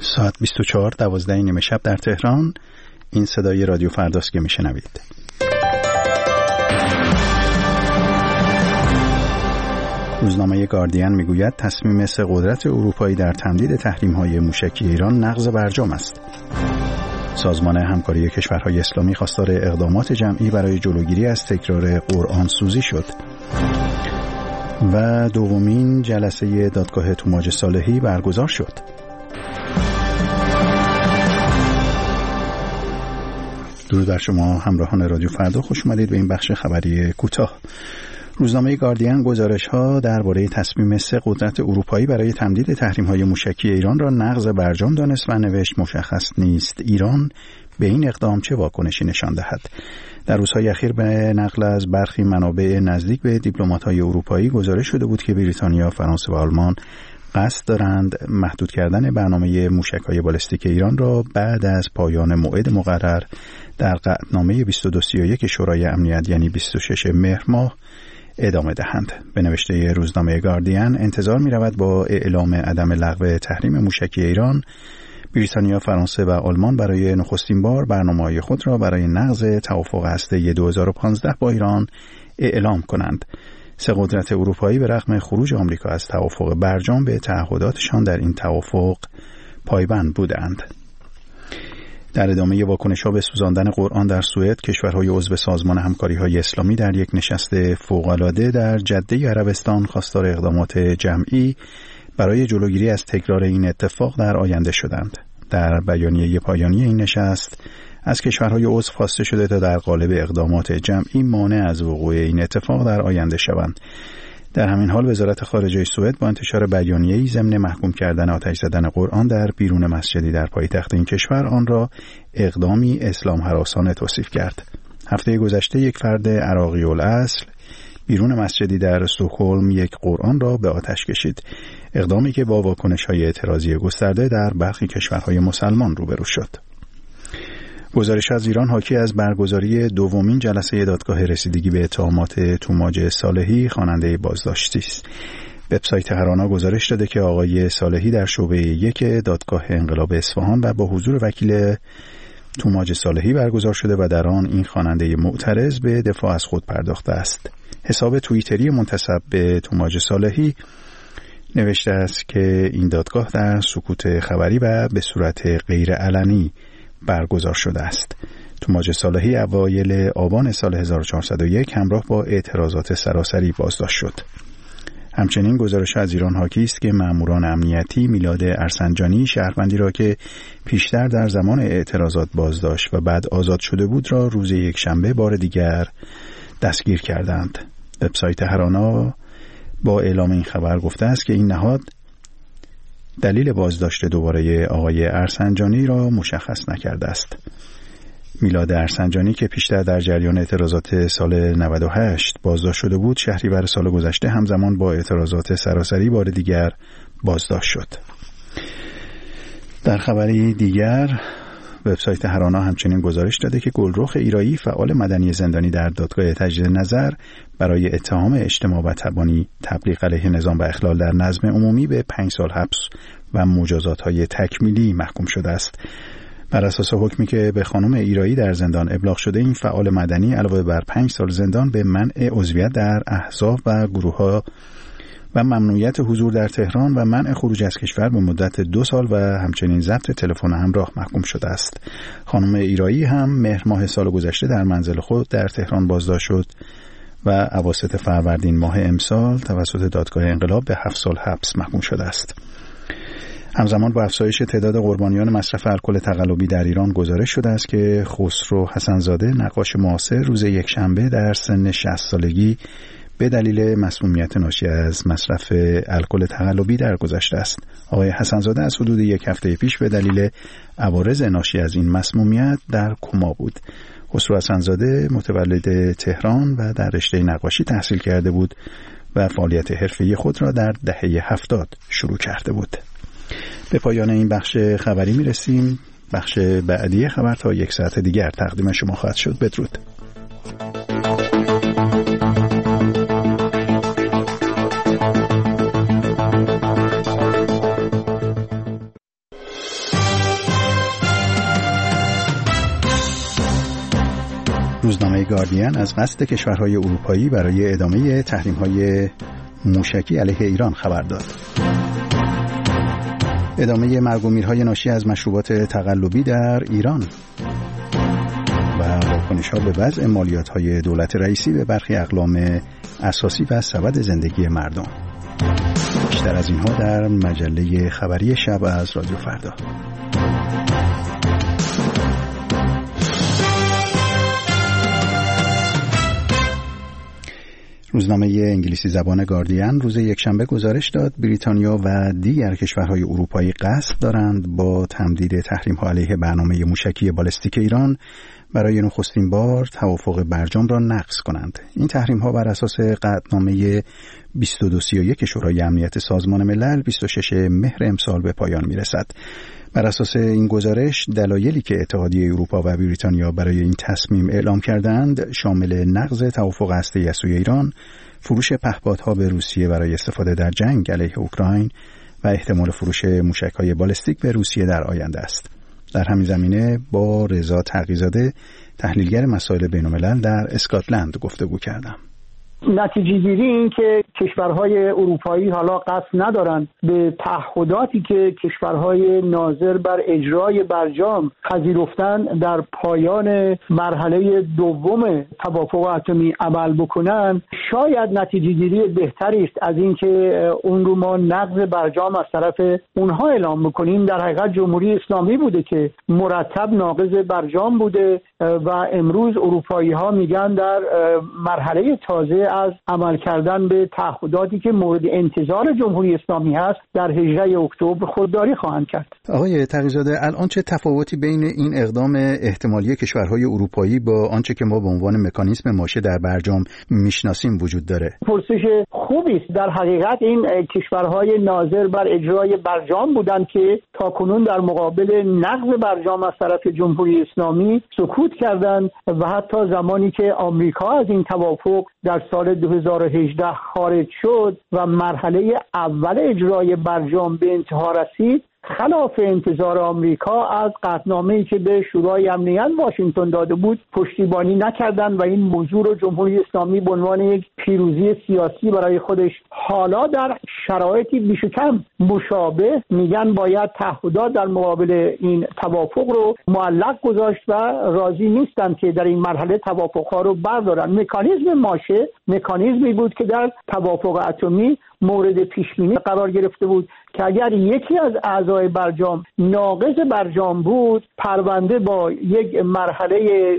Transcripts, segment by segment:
ساعت 24:12 نیمه شب در تهران. این صدای رادیو فرداست که میشنوید. روزنامه گاردین میگوید تصمیم سه قدرت اروپایی در تمدید تحریم‌های موشکی ایران نقض برجام است. سازمان همکاری کشورهای اسلامی خواستار اقدامات جمعی برای جلوگیری از تکرار قرآن سوزی شد. و دومین جلسه دادگاه توماج صالحی برگزار شد. درود بر شما همراهان رادیو فردا، خوش اومدید به این بخش خبری کوتاه. روزنامه گاردین گزارش‌ها درباره تصمیم سه قدرت اروپایی برای تمدید تحریم‌های موشکی ایران را نقض برجام دانست و نوشت مشخص نیست ایران به این اقدام چه واکنشی نشان دهد. در روزهای اخیر به نقل از برخی منابع نزدیک به دیپلمات‌های اروپایی گزارش شده بود که بریتانیا، فرانسه و آلمان قصد دارند محدود کردن برنامه موشک‌های بالستیک ایران را بعد از پایان موعد مقرر در قطعنامه 2231 شورای امنیت یعنی 26 مهر ماه ادامه دهند. به نوشته روزنامه گاردین انتظار می‌رود با اعلام عدم لغو تحریم موشکی ایران، بریتانیا، فرانسه و آلمان برای نخستین بار برنامه‌های خود را برای نقض توافق هسته‌ای 2015 با ایران اعلام کنند. سه قدرت اروپایی به رغم خروج آمریکا از توافق برجام به تعهداتشان در این توافق پایبند بودند. در ادامه واکنش‌ها به سوزاندن قرآن در سوئد، کشورهای عضو سازمان همکاری‌های اسلامی در یک نشست فوق‌العاده در جده عربستان خواستار اقدامات جمعی برای جلوگیری از تکرار این اتفاق در آینده شدند. در بیانیه پایانی این نشست از کشورهای عضو خواسته شده تا در قالب اقدامات جمعی مانع از وقوع این اتفاق در آینده شوند. در همین حال وزارت خارجه سوئد با انتشار بیانیه‌ای ضمن محکوم کردن آتش زدن قرآن در بیرون مسجدی در پایتخت این کشور آن را اقدامی اسلام هراسانه توصیف کرد. هفته گذشته یک فرد عراقی الاصل بیرون مسجدی در استکهلم یک قرآن را به آتش کشید، اقدامی که با واکنش‌های اعتراضی گسترده در برخی کشورهای مسلمان روبرو شد. گزارش از ایران حاکی از برگزاری دومین جلسه دادگاه رسیدگی به اتهامات توماج صالحی خواننده بازداشتی است. وبسایت هرانا گزارش داده که آقای صالحی در شعبه 1 دادگاه انقلاب اصفهان و با حضور وکیل توماج صالحی برگزار شده و در آن این خواننده معترض به دفاع از خود پرداخته است. حساب توییتری منتسب به توماج صالحی نوشته است که این دادگاه در سکوت خبری و به صورت غیر علنی برگزار شده است. توماج صالحی اوایل آبان سال 1401 همراه با اعتراضات سراسری بازداشت شد. همچنین گزارش از ایران حاکی است که ماموران امنیتی میلاد ارسنجانی شهروندی را که پیشتر در زمان اعتراضات بازداشت و بعد آزاد شده بود را روز یکشنبه بار دیگر دستگیر کردند. وبسایت هرانا با اعلام این خبر گفته است که این نهاد دلیل بازداشت دوباره آقای ارسنجانی را مشخص نکرده است. میلاد ارسنجانی که پیشتر در جریان اعتراضات سال 98 بازداشت شده بود، شهریور سال گذشته همزمان با اعتراضات سراسری بار دیگر بازداشت شد. در خبری دیگر وبسایت هرانا همچنین گزارش داده که گلرخ ایرایی فعال مدنی زندانی در دادگاه تجدید نظر برای اتهام اجتماع و تبلیغ علیه نظام و اخلال در نظم عمومی به 5 سال حبس و مجازات‌های تکمیلی محکوم شده است. بر اساس حکمی که به خانم ایرایی در زندان ابلاغ شده، این فعال مدنی علاوه بر 5 سال زندان به منع عضویت در احزاب و گروه‌ها و ممنوعیت حضور در تهران و منع خروج از کشور به مدت 2 سال و همچنین ضبط تلفن همراه محکوم شده است. خانم ایرایی هم مهر ماه سال گذشته در منزل خود در تهران بازداشت شد و اواسط فروردین ماه امسال توسط دادگاه انقلاب به 7 سال حبس محکوم شده است. همزمان با افزایش تعداد قربانیان مصرف الکل تقلبی در ایران گزارش شده است که خسرو حسن‌زاده نقاش معاصر روز یکشنبه در سن 60 سالگی به دلیل مسمومیت ناشی از مصرف الکل تقلبی درگذشته است. آقای حسن‌زاده از حدود 1 هفته پیش به دلیل عوارض ناشی از این مسمومیت در کما بود. خسرو حسن‌زاده متولد تهران و در رشته نقاشی تحصیل کرده بود و فعالیت حرفه‌ای خود را در دهه 70 شروع کرده بود. به پایان این بخش خبری میرسیم. بخش بعدی خبر تا 1 ساعت دیگر تقدیم شما خواهد شد. بدرود. روزنامه گاردین از قصد کشورهای اروپایی برای ادامه تحریم‌های موشکی علیه ایران خبر داد. ادامه مرگ و میرهای ناشی از مشروبات تقلبی در ایران و واکنش‌ها به وضع مالیات‌های دولت رئیسی به برخی اقلام اساسی و سبد زندگی مردم. بیشتر از اینها در مجله خبری شب از رادیو فردا. روزنامه انگلیسی زبان گاردین روز یکشنبه گزارش داد بریتانیا و دیگر کشورهای اروپایی قصد دارند با تمدید تحریم‌ها علیه برنامه موشکی بالستیک ایران برای نخستین بار توافق برجام را نقض کنند. این تحریم‌ها بر اساس قطعنامه 2231 شورای امنیت سازمان ملل 26 مهر امسال به پایان می‌رسد. بر اساس این گزارش دلایلی که اتحادیه اروپا و بریتانیا برای این تصمیم اعلام کردند شامل نقض توافق هسته‌ای از سوی ایران، فروش پهپادها به روسیه برای استفاده در جنگ علیه اوکراین و احتمال فروش موشک‌های بالستیک به روسیه در آینده است. در همین زمینه با رضا تقی‌زاده تحلیلگر مسائل بین‌الملل در اسکاتلند گفتگو کردم. نتیجه گیری این که کشورهای اروپایی حالا قصد ندارند به تعهداتی که کشورهای ناظر بر اجرای برجام پذیرفتن در پایان مرحله دوم توافق اتمی عمل بکنن، شاید نتیجه گیری بهتری است از این که اون رو ما نقض برجام از طرف اونها اعلام بکنیم. در حقیقت جمهوری اسلامی بوده که مرتب ناقض برجام بوده و امروز اروپایی ها میگن در مرحله تازه از عمل کردن به تعهداتی که مورد انتظار جمهوری اسلامی هست در 18 اکتبر خودداری خواهند کرد. آقای تقی‌زاده، الان چه تفاوتی بین این اقدام احتمالی کشورهای اروپایی با آنچه که ما به عنوان مکانیزم ماشه در برجام میشناسیم وجود داره؟ پرسش خوبی است. در حقیقت این کشورهای ناظر بر اجرای برجام بودند که تاکنون در مقابل نقض برجام از طرف جمهوری اسلامی سکوت کردند و حتی زمانی که آمریکا از این توافق در سال 2018 خارج شد و مرحله اول اجرای برجام به انتها رسید، خلاف انتظار آمریکا از قطعنامه‌ای که به شورای امنیت واشنگتن داده بود پشتیبانی نکردند و این موضوع رو جمهوری اسلامی به عنوان یک پیروزی سیاسی برای خودش حالا در شرایطی بیش و کم مشابه میگن باید تعهدات در مقابل این توافق رو معلق گذاشت و راضی نیستند که در این مرحله توافق‌ها رو بردارن. مکانیزم ماشه مکانیزمی بود که در توافق اتمی مورد پیشبینی قرار گرفته بود که اگر یکی از اعضای برجام ناقض برجام بود، پرونده با یک مرحله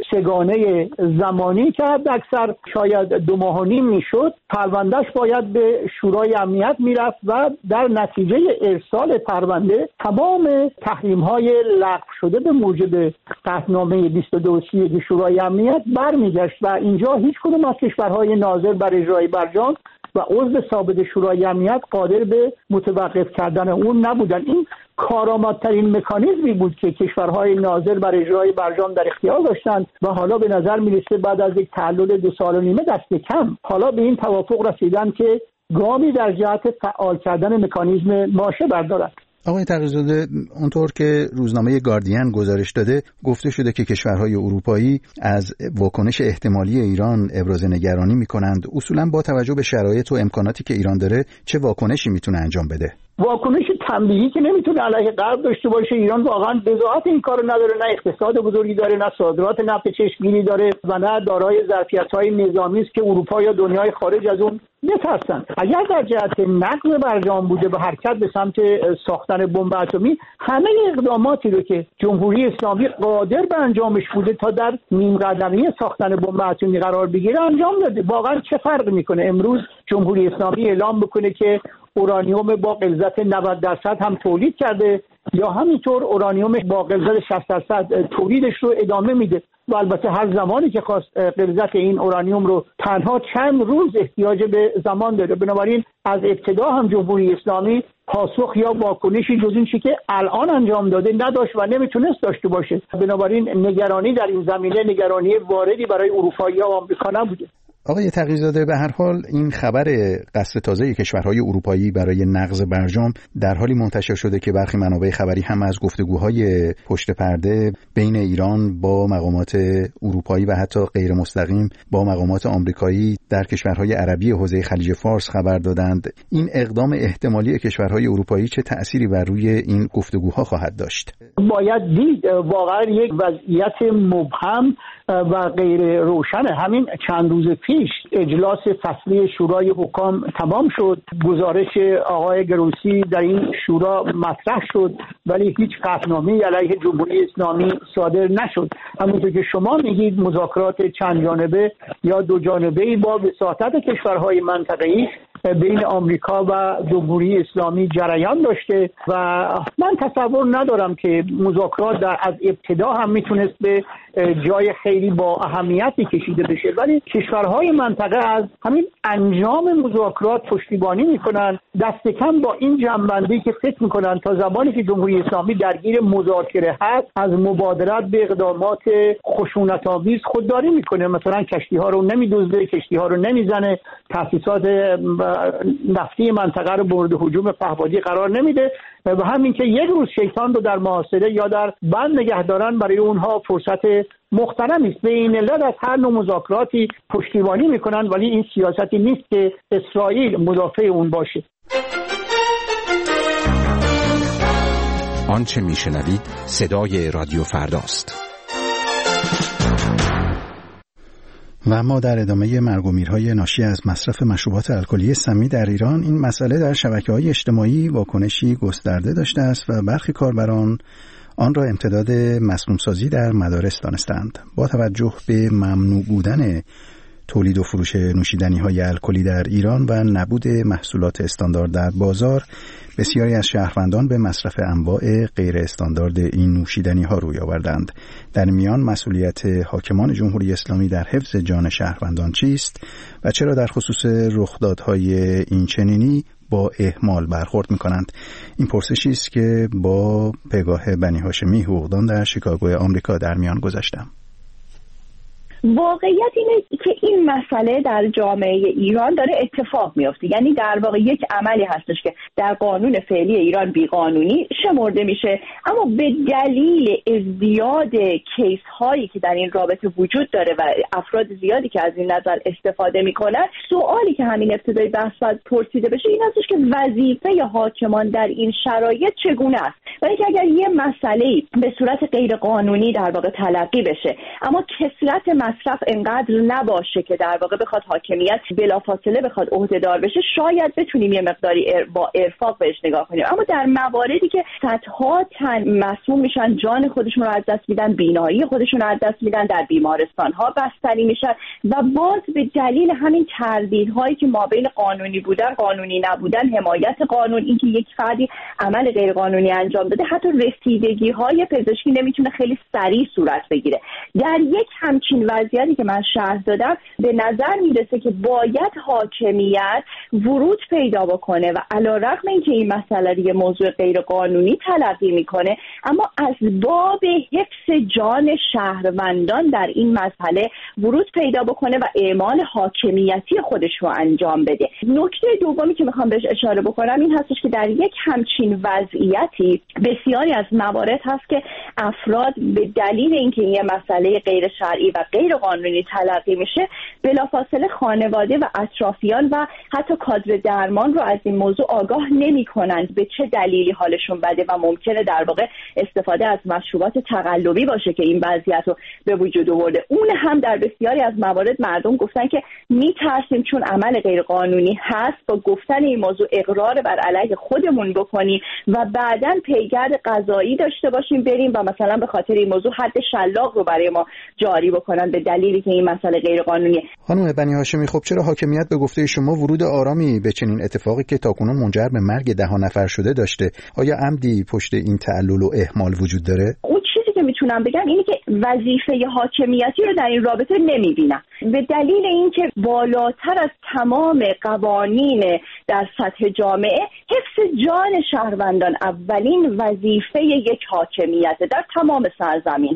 سگانه زمانی که حد اکثر شاید 2 ماه و نیم میشد، پروندهش باید به شورای امنیت میرفت و در نتیجه ارسال پرونده تمام تحریم‌های لغو شده به موجب قطعنامه 2231 شورای امنیت برمیگشت و اینجا هیچ کدوم از کشورهای ناظر بر اجرای برجام و عضو ثابت شورای امنیت قادر به متوقف کردن اون نبودن. این کارآمدترین مکانیزمی بود که کشورهای ناظر بر اجرای برجام در اختیار داشتند و حالا به نظر میرسه بعد از یک تعلل 2.5 سال دست کم حالا به این توافق رسیدن که گامی در جهت فعال کردن مکانیزم ماشه بردارند. آقای تقی‌زاده، اونطور که روزنامه گاردین گزارش داده گفته شده که کشورهای اروپایی از واکنش احتمالی ایران ابراز نگرانی می‌کنند. اصولاً با توجه به شرایط و امکاناتی که ایران داره چه واکنشی میتونه انجام بده؟ واکنش تنبیهی که نمیتونه علیه غرب داشته باشه. ایران واقعا بضاعت این کارو نداره، نه اقتصاد بزرگی داره، نه صادرات نفت چشمگیری داره و نه دارای ظرفیت‌های نظامی است که اروپا یا دنیای خارج از اون بترسن. اگر در جهت نقض برجام بوده و حرکت به سمت ساختن بمب اتمی، همه اقداماتی رو که جمهوری اسلامی قادر به انجامش بوده تا در نیم قدمی ساختن بمب اتمی قرار بگیره انجام داده. واقعا چه فرق میکنه امروز جمهوری اسلامی اعلام بکنه که اورانیوم با غلظت 90% هم تولید کرده یا همینطور اورانیوم با غلظت 60% تولیدش رو ادامه میده و البته هر زمانی که خواست غلظت این اورانیوم رو تنها چند روز احتیاج به زمان داره. بنابراین از ابتدا هم جمهوری اسلامی پاسخ یا واکنشی جز این چیزی که الان انجام داده نداشت و نمیتونست داشته باشه. بنابراین نگرانی در این زمینه نگرانی واردی برای اروپایی‌ها و آمریکا نبوده. آقای تقی‌زاده، به هر حال این خبر قصد تازه کشورهای اروپایی برای نقض برجام در حالی منتشر شده که برخی منابع خبری هم از گفتگوهای پشت پرده بین ایران با مقامات اروپایی و حتی غیر مستقیم با مقامات آمریکایی در کشورهای عربی حوزه خلیج فارس خبر دادند. این اقدام احتمالی کشورهای اروپایی چه تأثیری بر روی این گفتگوها خواهد داشت؟ باید دید واقعا یک وضعیت مبهم و غیر روشنه. همین چند روز پیش اجلاس فصلی شورای حکام تمام شد، گزارش آقای گروسی در این شورا مطرح شد ولی هیچ قطعنامه‌ای علیه جمهوری اسلامی صادر نشد. همونطور که شما میگید مذاکرات چند جانبه یا دو جانبه‌ای با وساطت کشورهای منطقه‌ای بین آمریکا و جمهوری اسلامی جریان داشته و من تصور ندارم که مذاکرات از ابتدا هم میتونست به جای خیلی با اهمیتی کشیده بشه، ولی کشورهای منطقه از همین انجام مذاکرات پشتیبانی میکنن، دست کم با این جنبندی که فکر میکنن تا زمانی که جمهوری اسلامی درگیر مذاکره هست از مبادرت به اقدامات خشونت‌آمیز خودداری میکنه. مثلا کشتی ها رو نمیدزده، کشتی ها رو نمیزنه، تاسیسات نفتی منطقه رو مورد هجوم پهپادی قرار نمیده و همین که یک روز شیطان رو در محاصره یا در بند نگه دارن برای اونها فرصت محترمی است. به این علت از هر نوع مذاکراتی پشتیبانی میکنن، ولی این سیاستی نیست که اسرائیل مدافع اون باشه. آنچه میشنوید صدای رادیو فرداست. و ما در ادامه مرگ و میرهای ناشی از مصرف مشروبات الکلی سمی در ایران، این مسئله در شبکه‌های اجتماعی واکنشی گسترده داشته است و برخی کاربران آن را امتداد مسموم‌سازی در مدارس دانستند. با توجه به ممنوع بودن تولید و فروش نوشیدنی‌های الکلی در ایران و نبود محصولات استاندارد در بازار، بسیاری از شهروندان به مصرف انواع غیر استاندارد این نوشیدنی‌ها روی آوردند. در میان مسئولیت حاکمان جمهوری اسلامی در حفظ جان شهروندان چیست و چرا در خصوص رخدادهای این چنینی با اهمال برخورد می‌کنند؟ این پرسشی است که با پگاه بنی هاشمی حقوقدان در شیکاگو آمریکا در میان گذاشتم. واقعیت اینه که این مسئله در جامعه ایران داره اتفاق میفته، یعنی در واقع یک عملی هستش که در قانون فعلی ایران بیقانونی شمرده میشه، اما به دلیل ازدیاد کیس هایی که در این رابطه وجود داره و افراد زیادی که از این نظر استفاده میکنن، سوالی که همین ابتدای بحث باید پرسیده بشه این هستش که وظیفه حاکمان در این شرایط چگونه است؟ برای که اگر یه مسئله‌ای به صورت غیر قانونی در واقع تلقی بشه اما کثرت مصرف انقدر نباشه که در واقع بخواد حاکمیت بلافاصله بخواد عهده‌دار بشه، شاید بتونیم یه مقداری با ارفاق بهش نگاه کنیم. اما در مواردی که صدها تن مسموم میشن، جان خودشون رو از دست میدن، بینایی خودشون رو از دست میدن، در بیمارستان‌ها بستری میشن و باز به دلیل همین تردیدهایی که ما بین قانونی بودن، قانونی نبودن، حمایت قانون، اینکه یک فردی عمل غیر قانونی انجام داده، حتی رسیدگی‌های پزشکی نمیتونه خیلی سریع صورت بگیره. در یک همچین وضعیتی که من شرح دادم به نظر میرسه که باید حاکمیت ورود پیدا بکنه و علیرغم اینکه این مسئله دیگه موضوع غیر قانونی تلقی میکنه، اما از باب حفظ جان شهروندان در این مسئله ورود پیدا بکنه و اعمال حاکمیتی خودش رو انجام بده. نکته دومی که میخوام بهش اشاره بکنم این هستش که در یک همچین وضعیتی بسیاری از موارد هست که افراد به دلیل اینکه این مسئله غیر شرعی و غیر قانونی تلقی میشه، بلافاصله خانواده و اطرافیان و حتی کادر درمان رو از این موضوع آگاه نمی‌کنند به چه دلیلی حالشون بده و ممکنه در واقع استفاده از مشروبات تقلبی باشه که این وضعیت رو به وجود آورده. اون هم در بسیاری از موارد مردم گفتن که میترسیم چون عمل غیر قانونی هست با گفتن این موضوع اقرار بر علیه خودمون بکنیم و بعداً پیگرد قضایی داشته باشیم بریم و مثلا به خاطر این موضوع حد شلاق رو برای ما جاری بکنن به دلیلی که این مسئله غیر قانونیه. خانم بنی هاشمی، خب چرا حاکمیت به گفته شما ورود آرامی به چنین اتفاقی که تاکنون منجر به مرگ 10 نفر شده داشته؟ آیا عمدی پشت این تعلل و اهمال وجود داره؟ اون چیزی که میتونم بگم اینه که وظیفه حاکمیتی رو در این رابطه نمیبینم، به دلیل اینکه بالاتر از تمام قوانین در سطح جامعه حفظ جان شهروندان اولین وظیفه یک حاکمیت در تمام سرزمین ها.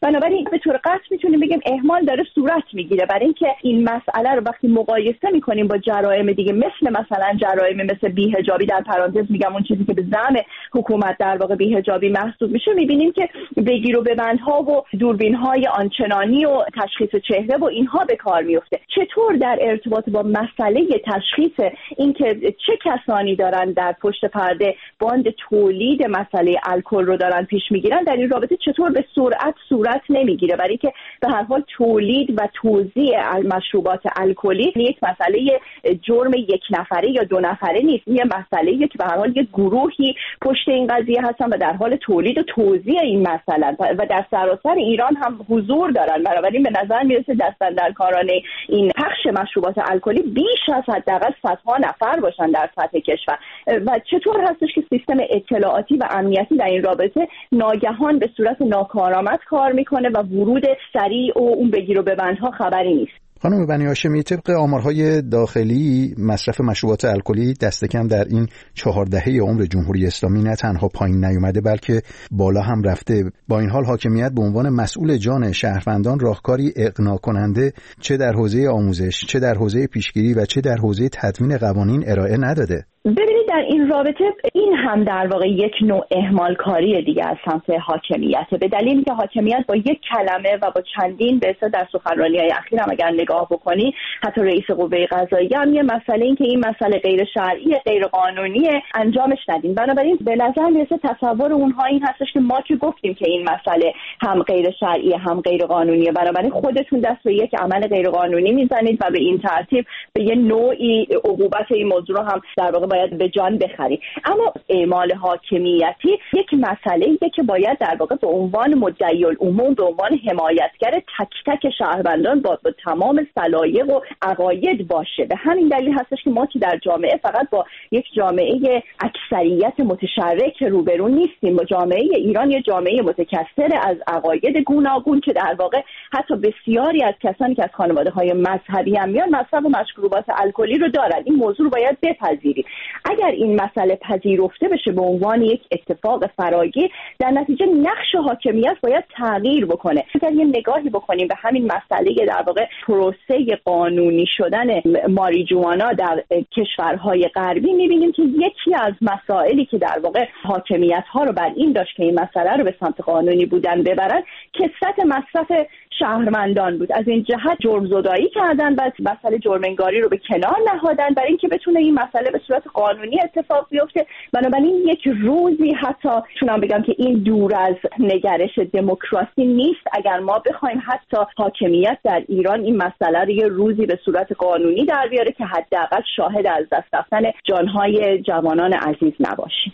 بنابراین به طور قطع میتونیم بگیم اهمال داره صورت میگیره، برای اینکه این مسئله رو وقتی مقایسه میکنیم با جرایم دیگه مثلا جرایم مثل بی‌حجابی، در پرانتز میگم اون چیزی که به زعم حکومت در واقع بی‌حجابی محسوب میشه، میبینیم که بگیر و ببندها و دوربین‌های آنچنانی و تشخیص چهره و اینها به کار میفته. چطور در ارتباط با مسئله تشخیص اینکه چه کسانی دارن در پشت پرده باند تولید مسئله الکل رو دارن پیش میگیرن، در این رابطه چطور به سرعت صورت نمیگیره، برای که به هر حال تولید و توزیع مشروبات الکلی یک مسئله جرم یک نفره یا دو نفره نیست، این مسئله‌ایه که به هر حال یک گروهی پشت این قضیه هستن و در حال تولید و توزیع این مسئله و در سراسر ایران هم حضور دارن. بنابراین به نظر میرسه دستاندرکارانه این پخش مشروبات الکلی بیش از حداقل صدها نفر باشن در سطح کشور. و چطور هستش که سیستم اطلاعاتی و امنیتی در این رابطه ناگهان به صورت ناکارآمد کار میکنه و ورود سریع و اون بگیر و ببندها خبری نیست. خانم بنی هاشمی، طبق آمارهای داخلی مصرف مشروبات الکلی دست کم در این 4 دهه عمر جمهوری اسلامی نه تنها پایین نیومده بلکه بالا هم رفته. با این حال حاکمیت به عنوان مسئول جان شهروندان راهکاری اقناع کننده چه در حوزه آموزش، چه در حوزه پیشگیری و چه در حوزه تدوین قوانین ارائه نداده. ببینید در این رابطه این هم در واقع یک نوع اهمالکاری دیگه از سمت حاکمیته، به دلیلی که حاکمیت با یک کلمه و با چندین به اصطلاح در سخنرانی‌های اخیر هم اگر نگاه بکنی، حتی رئیس قوه قضاییه هم یه مسئله این که این مسئله غیر شرعی، غیر قانونی انجامش ندین. بنابراین به نظر میرسه تصور اونها این هستش که ما که گفتیم که این مسئله هم غیر شرعی هم غیر قانونیه، بنابراین خودتون دست به یک عمل غیر قانونی میزنید و به این ترتیب به یه نوعی عقوبت این موضوع رو هم در واقع باید به جان بخرید. اما اعمال حاکمیتی یک مسئله‌ایه که باید در واقع به عنوان مدعی العموم، به عنوان حمایتگر تک تک شهروندان با تمام سلایق و عقاید باشه. به همین دلیل هستش که ما که در جامعه فقط با یک جامعه اکثریت متشرک روبرو نیستیم، با جامعه ایران یه جامعه متکثر از عقاید گوناگون که در واقع حتی بسیاری از کسانی که از خانواده‌های مذهبی هم میان مصرف مشروبات الکلی رو دارن. این موضوع رو باید بپذیریم. اگر این مسئله پذیرفته بشه به عنوان یک اتفاق فراگیر، در نتیجه نقش حاکمیت باید تغییر بکنه. اگر یه نگاهی بکنیم به همین مسئله در واقع پروسه قانونی شدن ماریجوانا در کشورهای غربی، می‌بینیم که یکی از مسائلی که در واقع حاکمیت‌ها رو بر این داشت که این مسئله رو به سمت قانونی بودن ببرن، کثرت مصرف شهروندان بود. از این جهت جرمزدایی کردن و مسئله جرم‌انگاری رو به کنار نهادن برای اینکه بتونه این مسئله به صورت قانونی اتفاق بیفته. بنابراین یک روزی حتی چونم بگم که این دور از نگرش دموکراسی نیست اگر ما بخوایم حتی حاکمیت در ایران این مسئله رو یه روزی به صورت قانونی در بیاره که حداقل شاهد از دست رفتن جانهای جوانان عزیز نباشیم.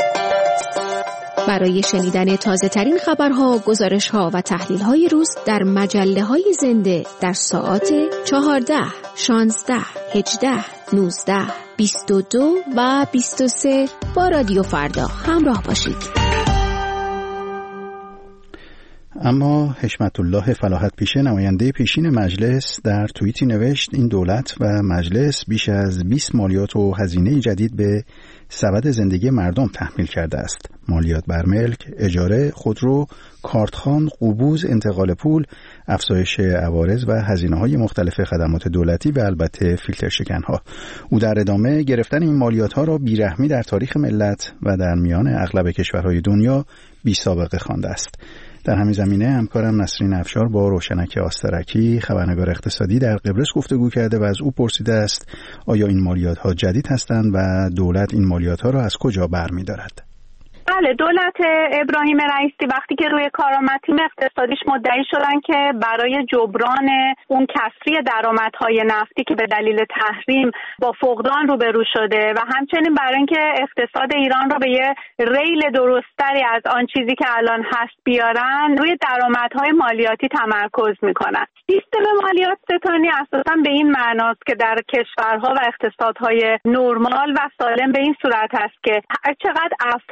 برای شنیدن تازه ترین خبرها، گزارش‌ها و تحلیل‌های روز در مجله‌های زنده در ساعات 14, 16, 18, 19, 22 و 23 با رادیو فردا همراه باشید. اما حشمت الله فلاحت پیشه، نماینده پیشین مجلس، در توییتی نوشت این دولت و مجلس بیش از 20 مالیات و هزینه جدید به سبد زندگی مردم تحمیل کرده است. مالیات بر ملک، اجاره، خودرو، کارتخوان، قبوز، انتقال پول، افزایش عوارض و هزینه‌های مختلف خدمات دولتی و البته فیلتر شکن‌ها. او در ادامه گرفتن این مالیات‌ها را بیرحمی در تاریخ ملت و در میان اغلب کشورهای دنیا بی‌سابقه خوانده است. در همین زمینه همکارم نسرین افشار با روشنک آسترکی، خبرنگار اقتصادی، در قبرس گفتگو کرده و از او پرسیده است آیا این مالیات‌ها جدید هستند و دولت این مالیات‌ها را از کجا برمی‌دارد؟ بله، دولت ابراهیم رئیسی وقتی که روی کارآمد تیم اقتصادیش مدعی شدن که برای جبران اون کسری درآمدهای نفتی که به دلیل تحریم با فقدان روبرو شده و همچنین برای اینکه اقتصاد ایران رو به یه ریل درستری از آن چیزی که الان هست بیارن، روی درآمدهای مالیاتی تمرکز میکنن. سیستم مالیات ستانی اساساً به این معناست که در کشورها و اقتصادهای نرمال و سالم به این صورت هست که هر چقدر افراد و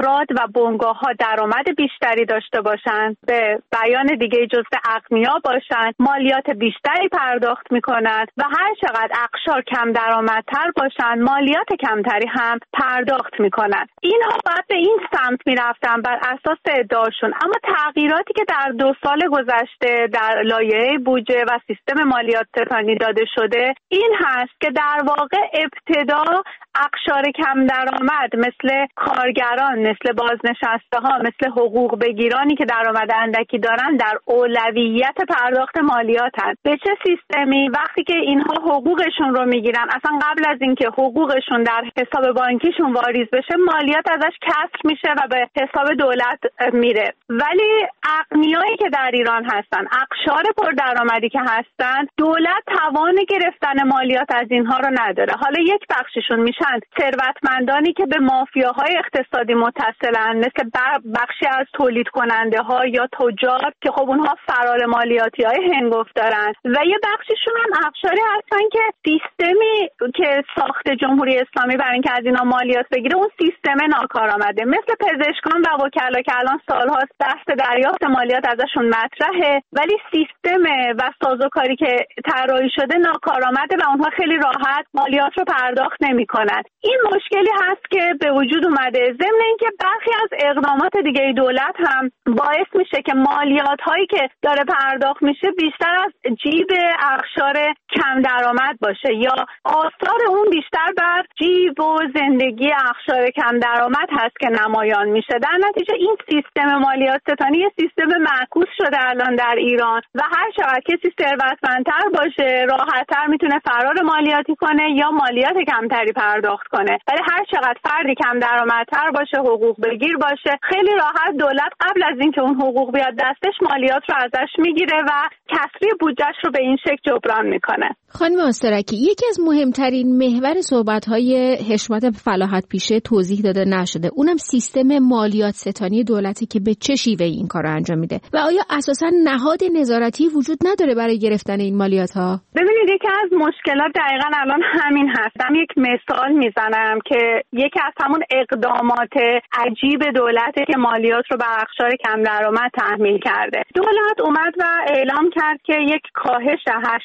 و بنگاه‌ها درآمد بیشتری داشته باشند، به بیان دیگه جزو اغنیا باشند، مالیات بیشتری پرداخت می‌کنند و هر چقدر اقشار کم درآمدتر باشند مالیات کمتری هم پرداخت می‌کنند. اینها باید به این سمت می‌رفتن بر اساس ادعاشون، اما تغییراتی که در 2 سال گذشته در لایحه بودجه و سیستم مالیات ستانی داده شده این هست که در واقع ابتدا اقشار کم درآمد مثل کارگران، مثل بازنشسته‌ها، مثل حقوق بگیرانی که درآمد اندکی دارن در اولویت پرداخت مالیات هست. به چه سیستمی؟ وقتی که اینها حقوقشون رو میگیرن، اصلا قبل از اینکه حقوقشون در حساب بانکیشون واریز بشه مالیات ازش کسر میشه و به حساب دولت میره. ولی اغنیایی که در ایران هستن، اقشار پردرآمدی که هستن، دولت توان گرفتن مالیات از اینها رو نداره. حالا یک بخششون میشن ثروتمندانی که به مافیاهای اقتصادی متصلن، مثل بخشی از تولید کننده ها یا تجار که خب اونها فرار مالیاتی های هنگفت دارن، و یه بخششون هم اقشاری هستن که سیستمی که ساخت جمهوری اسلامی برای اینکه از اینا مالیات بگیره اون سیستم ناکارآمده، مثل پزشکان و وکلا که الان سالهاست بحث دریافت مالیات ازشون مطرحه، ولی سیستم و سازوکاری که طراحی شده ناکارآمده و اونها خیلی راحت مالیات رو پرداخت نمیکنن. این مشکلی هست که به وجود اومده، ضمن اینکه برخی از اقدامات دیگه دولت هم باعث میشه که مالیات هایی که داره پرداخت میشه بیشتر از جیب اقشار کم درآمد باشه یا آثار اون بیشتر بر جیب و زندگی اقشار کم درآمد هست که نمایان میشه. در نتیجه این سیستم مالیات ستانی یه سیستم معکوس شده الان در ایران و هر چقدر کسی ثروتمندتر باشه راحت‌تر میتونه فرار مالیاتی کنه یا مالیات کمتری پرداخت کنه، ولی هر چقدر فردی کم درآمدتر باشه، حقوق بگیر باشه، خیلی راحت دولت قبل از اینکه اون حقوق بیاد دستش مالیات رو ازش میگیره و کسری بودجه‌اش رو به این شکل جبران میکنه. خانم آسترکی، یکی از مهمترین محور صحبت‌های حشمت فلاحت پیشه توضیح داده نشده، اونم سیستم مالیات ستانی دولتی که به چه شیوهی این کارو انجام میده و آیا اساساً نهاد نظارتی وجود نداره برای گرفتن این مالیات‌ها؟ ببینید یکی از مشکلات دقیقاً الان همین هستم. یک مثال میزنم که یکی از همون اقدامات عجیب دولته که مالیات رو به اقشار کم درآمد تحمیل کرده. دولت اومد و اعلام کرد که یک کاهش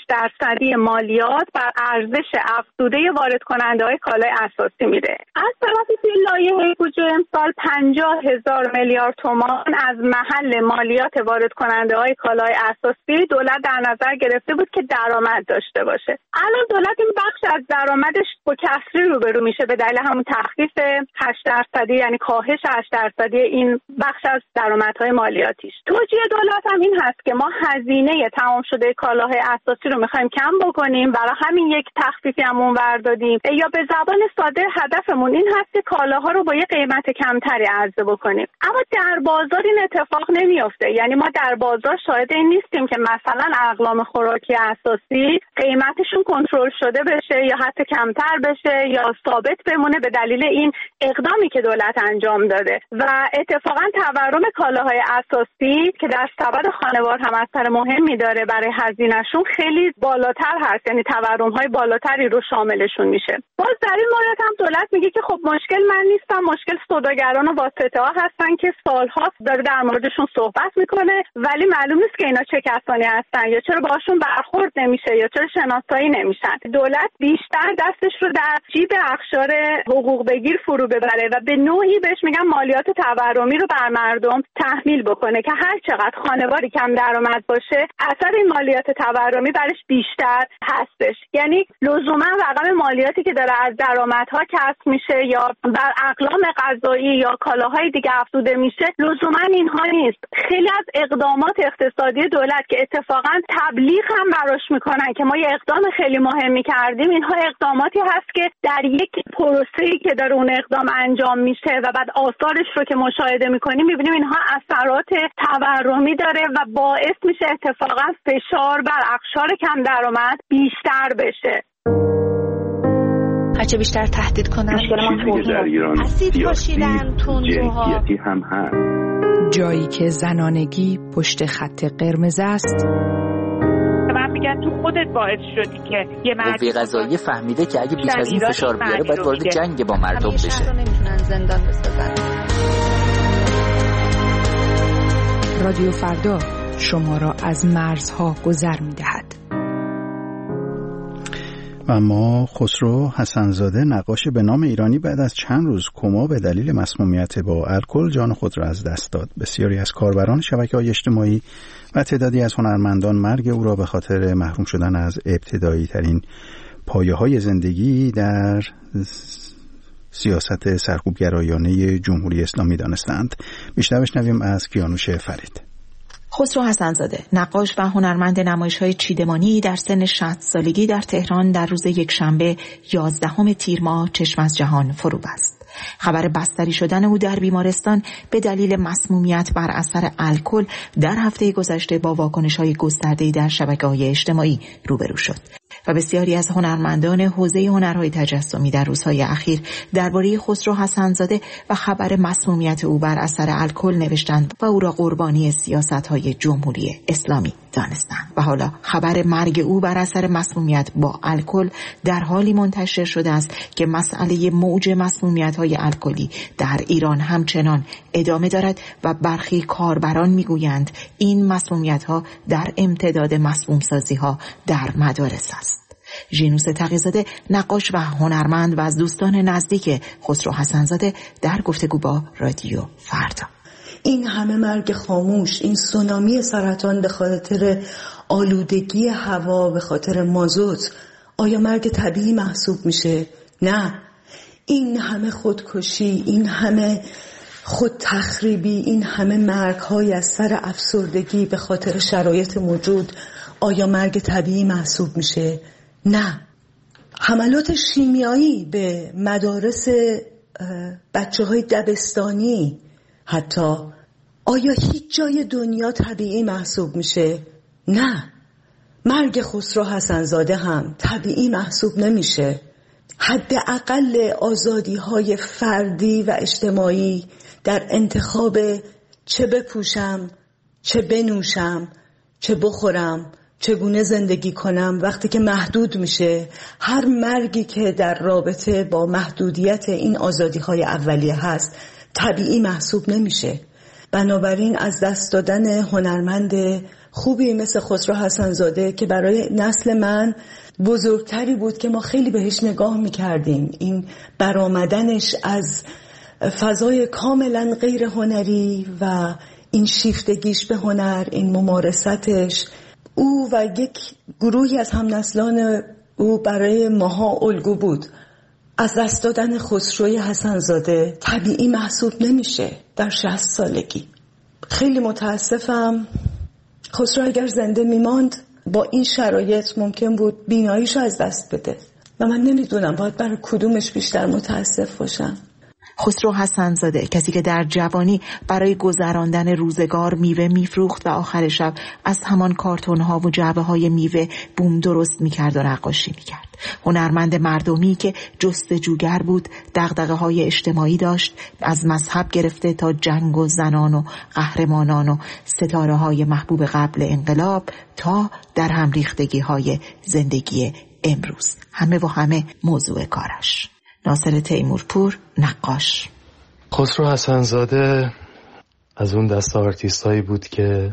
8% مالیات بر ارزش افزوده وارد کننده‌های کالای اساسی میده. از طرفی توی لایحه بودجه امسال 50,000 میلیارد تومان از محل مالیات وارد کننده‌های کالای اساسی دولت در نظر گرفته بود که درآمد داشته باشه. الان دولت این بخش از درآمدش با کسری روبرو میشه به دلیل همون تخفیف 8%، یعنی کاهش 8% این بخش از درآمدهای مالیاتیش. توجیه دولت هم این هست که ما هزینه تمام شده کالاهای اساسی رو می‌خوایم کم بکنیم، برای همین یک تخفیفی هم اونور دادیم، یا به زبان ساده هدفمون این هست که کالاها رو با یه قیمت کمتری عرضه بکنیم. اما در بازار این اتفاق نمیفته، یعنی ما در بازار شاهد این نیستیم که مثلا اقلام خوراکی اساسی قیمتشون کنترل شده بشه یا حتی کمتر بشه یا ثابت بمونه به دلیل این اقدامی که دولت انجام داده. و اتفاقا تورم کالاهای اساسی که در سبد خانوار هم اثر مهمی داره برای هزینه‌شون خیلی بالاتر هست، یعنی تورم‌های بالاتری رو شاملشون میشه. باز در این مورد هم دولت میگه که خب مشکل من نیستم، مشکل سوداگران و واسطه‌ها هستن که سال‌ها داره در موردشون صحبت میکنه ولی معلوم نیست که اینا چه کسانی هستن یا چرا باهاشون برخورد نمیشه یا چرا شناسایی نمیشن. دولت بیشتر دستش رو در جیب اقشار حقوق بگیر فرو ببره و به نوعی بهش میگن مالیات تورمی رو بر مردم تحمیل بکنه که هر چقدر خانواری کم درآمد باشه اثر این مالیات تورمی برش بیشتر هستش. یعنی لزوما رقم مالیاتی که داره از درآمدها کسب میشه یا بر اقلام غذایی یا کالاهای دیگه افزوده میشه لزوما اینها نیست. خیلی از اقدامات اقتصادی دولت که اتفاقا تبلیغ هم براش میکنن که ما یه اقدام خیلی مهمی کردیم، اینها اقداماتی هست که در یک پروسه‌ای که داره اون اقدام انجام میشه و بعد آثارش رو که مشاهده میکنیم میبینیم اینها اثرات تورمی داره و باعث میشه اتفاقا فشار بر اقشار کم درآمد بیشتر بشه. هرچه بیشتر تهدید کنن در ایران اسید پاشیدن تندروها هم هست. جایی که زنانگی پشت خط قرمز است. من میگن تو خودت باعث شدی که یه مردی قضایی فهمیده که اگه بیش از این فشار بیاره باید وارد جنگ با مردم بشه. نمیتونن زندان بسازن. رادیو فردا شما را از مرزها گذر می‌دهد. و اما خسرو حسن‌زاده نقاش به نام ایرانی بعد از چند روز کما به دلیل مسمومیت با الکل جان خود را از دست داد. بسیاری از کاربران شبکه‌های اجتماعی و تعدادی از هنرمندان مرگ او را به خاطر محروم شدن از ابتدایی ترین پایه‌های زندگی در سیاست سرکوبگرایانه جمهوری اسلامی دانستند. بیشتر بشنویم از کیانوش فرید. خسرو حسن‌زاده نقاش و هنرمند نمایش‌های چیدمانی در سن 60 سالگی در تهران در روز یکشنبه 11 تیر ماه چشم از جهان فرو بست. خبر بستری شدن او در بیمارستان به دلیل مسمومیت بر اثر الکل در هفته گذشته با واکنش‌های گسترده‌ای در شبکه‌های اجتماعی روبرو شد و بسیاری از هنرمندان حوزه هنرهای تجسمی در روزهای اخیر درباره خسرو حسن‌زاده و خبر مسمومیت او بر اثر الکل نوشتند و او را قربانی سیاست‌های جمهوری اسلامی دانستند و حالا خبر مرگ او بر اثر مسمومیت با الکل در حالی منتشر شده است که مسئله موج مسمومیت‌های الکلی در ایران همچنان ادامه دارد و برخی کاربران میگویند این مسمومیت‌ها در امتداد مسموم‌سازی‌ها در مدارس است. ژینوس تقی‌زاده نقاش و هنرمند و از دوستان نزدیک خسرو حسن‌زاده در گفتگو با رادیو فردا: این همه مرگ خاموش، این سونامی سرطان به خاطر آلودگی هوا، به خاطر مازوت، آیا مرگ طبیعی محسوب میشه؟ نه. این همه خودکشی، این همه خود تخریبی، این همه مرگ‌های از سر افسردگی به خاطر شرایط موجود، آیا مرگ طبیعی محسوب میشه؟ نه. حملات شیمیایی به مدارس بچه‌های دبستانی حتی، آیا هیچ جای دنیا طبیعی محسوب میشه؟ نه. مرگ خسرو حسن‌زاده هم طبیعی محسوب نمیشه. حداقل آزادی‌های فردی و اجتماعی در انتخاب چه بپوشم، چه بنوشم، چه بخورم، چگونه زندگی کنم، وقتی که محدود میشه، هر مرگی که در رابطه با محدودیت این آزادی‌های اولیه هست طبیعی محسوب نمیشه. بنابراین از دست دادن هنرمند خوبی مثل خسرو حسن‌زاده که برای نسل من بزرگتری بود که ما خیلی بهش نگاه میکردیم، این برآمدنش از فضای کاملا غیر هنری و این شیفتگیش به هنر، این ممارستش، او و یک گروهی از همنسلان او برای ماها الگو بود. از دست دادن خسروی حسن‌زاده طبیعی محسوب نمیشه در 60 سالگی. خیلی متاسفم. خسرو اگر زنده میماند با این شرایط ممکن بود بیناییشو از دست بده و من نمیدونم باید برای کدومش بیشتر متاسف باشم. خسرو حسن‌زاده، کسی که در جوانی برای گذراندن روزگار میوه میفروخت و آخر شب از همان کارتون‌ها و جعبه‌های میوه بوم درست می‌کرد و نقاشی می‌کرد. هنرمند مردمی که جستجوگر بود، دغدغه‌های اجتماعی داشت، از مذهب گرفته تا جنگ و زنان و قهرمانان و ستاره‌های محبوب قبل انقلاب تا در هم ریختگی‌های زندگی امروز. همه و همه موضوع کارش. ناصر تیمورپور، نقاش. خسرو حسن‌زاده از اون دست آرتیستایی بود که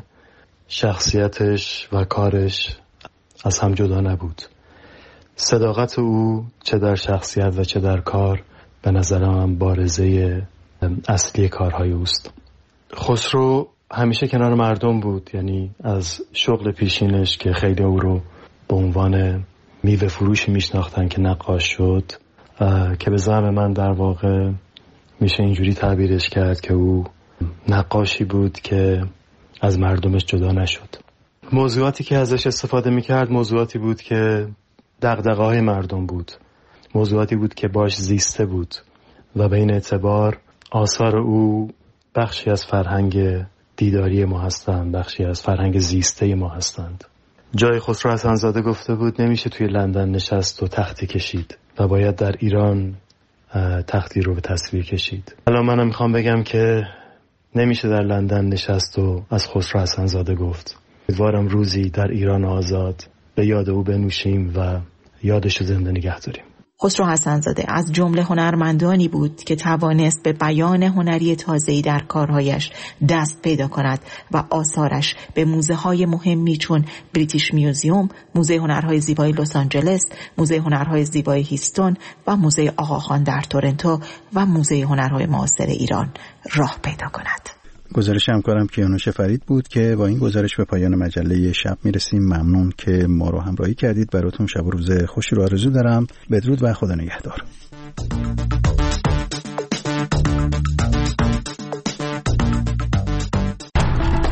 شخصیتش و کارش از هم جدا نبود. صداقت او چه در شخصیت و چه در کار به نظرم بارزه اصلی کارهای اوست. خسرو همیشه کنار مردم بود، یعنی از شغل پیشینش که خیلی او رو به عنوان میوه فروشی میشناختن که نقاش شد، که به زعم من در واقع میشه اینجوری تعبیرش کرد که او نقاشی بود که از مردمش جدا نشد. موضوعاتی که ازش استفاده میکرد موضوعاتی بود که دغدغه‌های مردم بود، موضوعاتی بود که باش زیسته بود و به این اعتبار آثار او بخشی از فرهنگ دیداری ما هستند، بخشی از فرهنگ زیسته ما هستند. جای خسرو حسن‌زاده گفته بود نمیشه توی لندن نشست و تختی کشید و باید در ایران تختی رو به تصویر کشید. الان منم میخوام بگم که نمیشه در لندن نشست و از خسرو حسن‌زاده گفت. امیدوارم روزی در ایران آزاد به یاد او بنوشیم و یادش رو زنده نگه داریم. خسرو حسن‌زاده از جمله هنرمندانی بود که توانست به بیان هنری تازه‌ای در کارهایش دست پیدا کند و آثارش به موزه‌های مهمی چون بریتیش میوزیوم، موزه هنرهای زیبای لس آنجلس، موزه هنرهای زیبای هیستون و موزه آقاخان در تورنتو و موزه هنرهای معاصر ایران راه پیدا کند. گزارش همکارم کیانوش فرید بود که با این گزارش به پایان مجله شب میرسیم. ممنون که ما رو همراهی کردید. براتون شب و روز خوشی رو آرزو دارم. بدرود و خدا نگهدار.